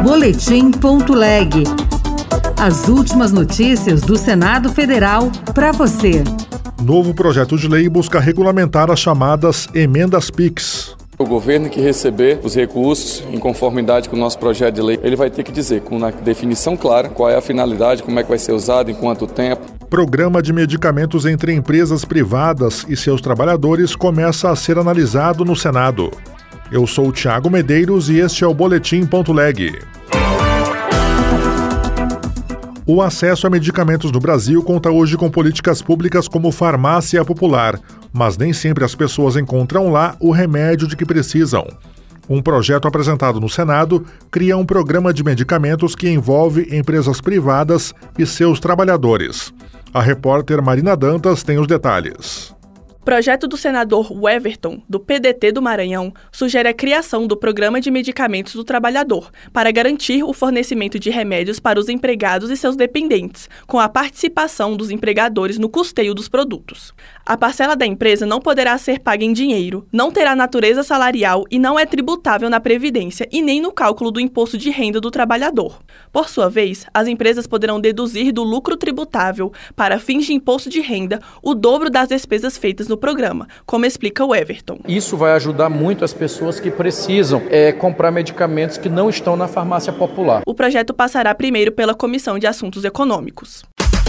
Boletim.leg. As últimas notícias do Senado Federal para você. Novo projeto de lei busca regulamentar as chamadas emendas PIX. O governo que receber os recursos em conformidade com o nosso projeto de lei, ele vai ter que dizer com uma definição clara qual é a finalidade, como é que vai ser usado, em quanto tempo. Programa de medicamentos entre empresas privadas e seus trabalhadores começa a ser analisado no Senado. Eu sou o Thiago Medeiros e este é o Boletim.leg. O acesso a medicamentos no Brasil conta hoje com políticas públicas como farmácia popular, mas nem sempre as pessoas encontram lá o remédio de que precisam. Um projeto apresentado no Senado cria um programa de medicamentos que envolve empresas privadas e seus trabalhadores. A repórter Marina Dantas tem os detalhes. O projeto do senador Weverton, do PDT do Maranhão, sugere a criação do Programa de Medicamentos do Trabalhador, para garantir o fornecimento de remédios para os empregados e seus dependentes, com a participação dos empregadores no custeio dos produtos. A parcela da empresa não poderá ser paga em dinheiro, não terá natureza salarial e não é tributável na Previdência e nem no cálculo do imposto de renda do trabalhador. Por sua vez, as empresas poderão deduzir do lucro tributável, para fins de imposto de renda, o dobro das despesas feitas no programa, como explica o Weverton. Isso vai ajudar muito as pessoas que precisam comprar medicamentos que não estão na farmácia popular. O projeto passará primeiro pela Comissão de Assuntos Econômicos.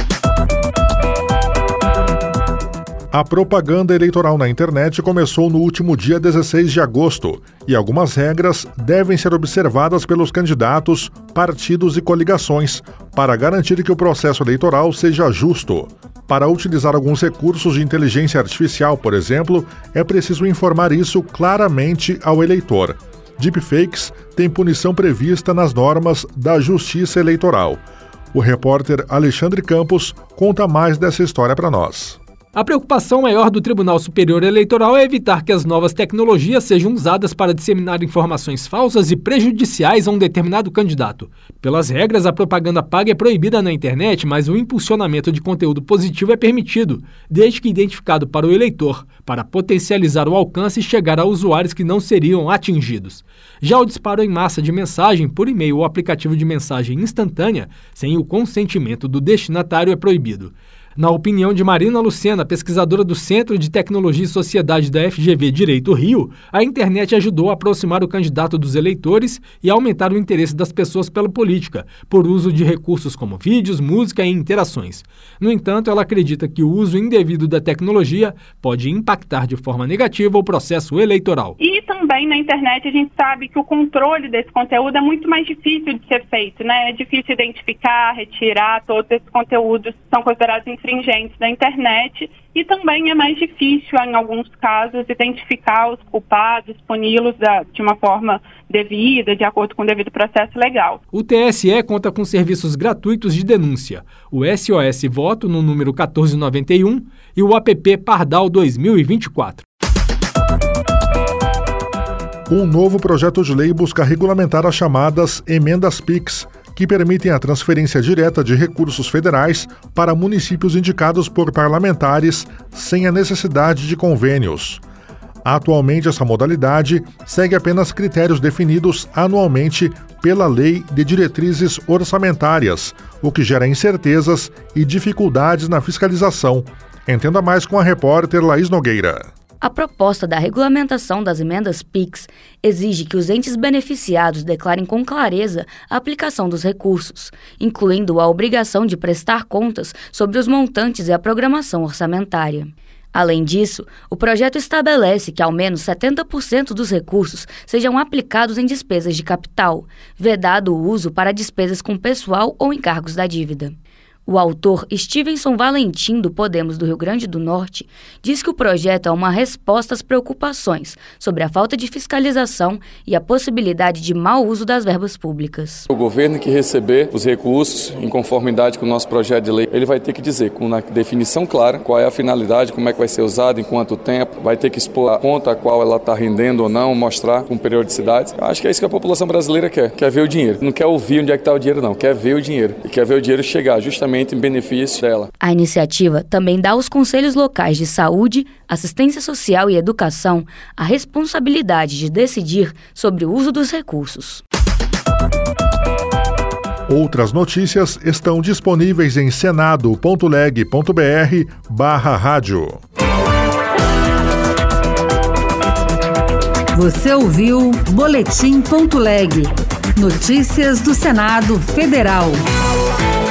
A propaganda eleitoral na internet começou no último dia 16 de agosto e algumas regras devem ser observadas pelos candidatos, partidos e coligações para garantir que o processo eleitoral seja justo. Para utilizar alguns recursos de inteligência artificial, por exemplo, é preciso informar isso claramente ao eleitor. Deepfakes têm punição prevista nas normas da Justiça Eleitoral. O repórter Alexandre Campos conta mais dessa história para nós. A preocupação maior do Tribunal Superior Eleitoral é evitar que as novas tecnologias sejam usadas para disseminar informações falsas e prejudiciais a um determinado candidato. Pelas regras, a propaganda paga é proibida na internet, mas o impulsionamento de conteúdo positivo é permitido, desde que identificado para o eleitor, para potencializar o alcance e chegar a usuários que não seriam atingidos. Já o disparo em massa de mensagem por e-mail ou aplicativo de mensagem instantânea, sem o consentimento do destinatário, é proibido. Na opinião de Marina Lucena, pesquisadora do Centro de Tecnologia e Sociedade da FGV Direito Rio, a internet ajudou a aproximar o candidato dos eleitores e aumentar o interesse das pessoas pela política, por uso de recursos como vídeos, música e interações. No entanto, ela acredita que o uso indevido da tecnologia pode impactar de forma negativa o processo eleitoral. E também na internet a gente sabe que o controle desse conteúdo é muito mais difícil de ser feito, né? É difícil identificar, retirar todos esses conteúdos que são considerados infringentes da internet e também é mais difícil, em alguns casos, identificar os culpados, puni-los de uma forma devida, de acordo com o devido processo legal. O TSE conta com serviços gratuitos de denúncia, o SOS Voto no número 1491 e o app Pardal 2024. Um novo projeto de lei busca regulamentar as chamadas emendas PIX, que permitem a transferência direta de recursos federais para municípios indicados por parlamentares sem a necessidade de convênios. Atualmente, essa modalidade segue apenas critérios definidos anualmente pela Lei de Diretrizes Orçamentárias, o que gera incertezas e dificuldades na fiscalização. Entenda mais com a repórter Laís Nogueira. A proposta da regulamentação das emendas PIX exige que os entes beneficiados declarem com clareza a aplicação dos recursos, incluindo a obrigação de prestar contas sobre os montantes e a programação orçamentária. Além disso, o projeto estabelece que ao menos 70% dos recursos sejam aplicados em despesas de capital, vedado o uso para despesas com pessoal ou encargos da dívida. O autor Stevenson Valentim, do Podemos do Rio Grande do Norte, diz que o projeto é uma resposta às preocupações sobre a falta de fiscalização e a possibilidade de mau uso das verbas públicas. O governo que receber os recursos em conformidade com o nosso projeto de lei, ele vai ter que dizer com uma definição clara qual é a finalidade, como é que vai ser usado, em quanto tempo, vai ter que expor a conta a qual ela está rendendo ou não, mostrar com periodicidade. Eu acho que é isso que a população brasileira quer ver o dinheiro. Não quer ouvir onde é que está o dinheiro, não, quer ver o dinheiro. E quer ver o dinheiro chegar justamente em benefício dela. A iniciativa também dá aos conselhos locais de saúde, assistência social e educação a responsabilidade de decidir sobre o uso dos recursos. Outras notícias estão disponíveis em senado.leg.br/rádio. Você ouviu Boletim.leg. Notícias do Senado Federal.